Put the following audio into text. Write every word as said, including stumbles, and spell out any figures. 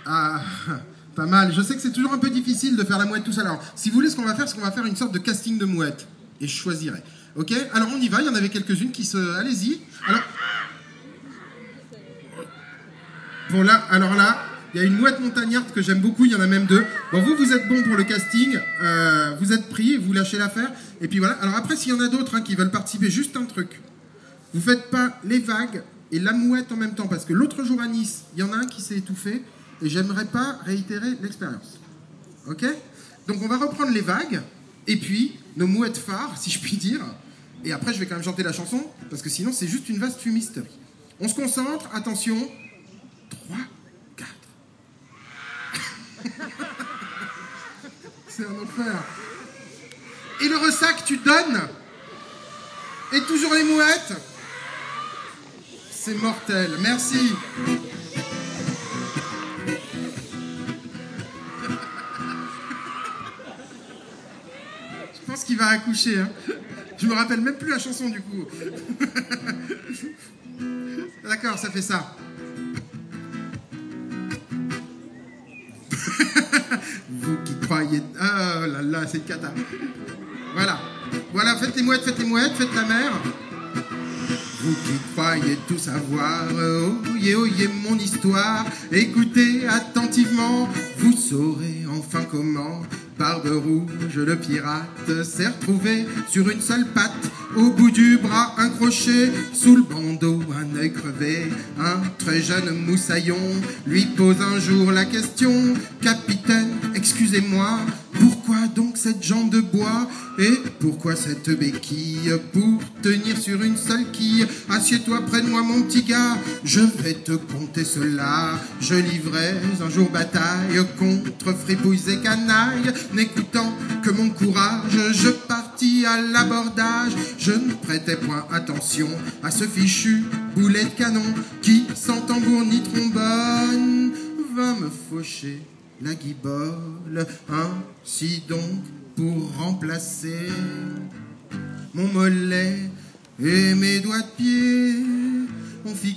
Ah, pas mal. Je sais que c'est toujours un peu difficile de faire la mouette tout seul. Alors, si vous voulez, ce qu'on va faire, c'est qu'on va faire une sorte de casting de mouette. Et je choisirai. Ok? Alors, on y va. Il y en avait quelques-unes qui se... Allez-y. Alors... Bon, là, alors là, il y a une mouette montagnarde que j'aime beaucoup. Il y en a même deux. Bon, vous, vous êtes bon pour le casting. Euh, vous êtes pris. Vous lâchez l'affaire. Et puis voilà. Alors après, s'il y en a d'autres hein, qui veulent participer, juste un truc. Vous faites pas les vagues et la mouette en même temps. Parce que l'autre jour à Nice, il y en a un qui s'est étouffé. Et j'aimerais pas réitérer l'expérience. Ok? Donc on va reprendre les vagues, et puis nos mouettes phares, si je puis dire. Et après, je vais quand même chanter la chanson, parce que sinon, c'est juste une vaste fumisterie. On se concentre, attention. trois, quatre. C'est un enfer. Et le ressac, tu donnes. Et toujours les mouettes. C'est mortel. Merci. Je pense qu'il va accoucher. Hein. Je me rappelle même plus la chanson du coup. D'accord, ça fait ça. Vous qui croyez... Oh là là, c'est cata. Voilà. Voilà, faites les mouettes, faites les mouettes, faites la mère. Vous qui croyez tout savoir, oyez, oyez mon histoire, écoutez attentivement, vous saurez enfin comment Barbe Rouge, le pirate, s'est retrouvé sur une seule patte, au bout du bras un crochet, sous le bandeau un œil crevé. Un très jeune moussaillon lui pose un jour la question: Capitaine, excusez-moi, pourquoi donc cette jambe de bois? Et pourquoi cette béquille pour tenir sur une seule quille? Assieds-toi près de moi mon petit gars, je vais te conter cela. Je livrais un jour bataille contre fripouilles et canailles, n'écoutant que mon courage, je partis à l'abordage. Je ne prêtais point attention à ce fichu boulet de canon qui, sans tambour ni trombone, va me faucher la guibole. Ainsi donc, pour remplacer mon mollet et mes doigts de pied, on fit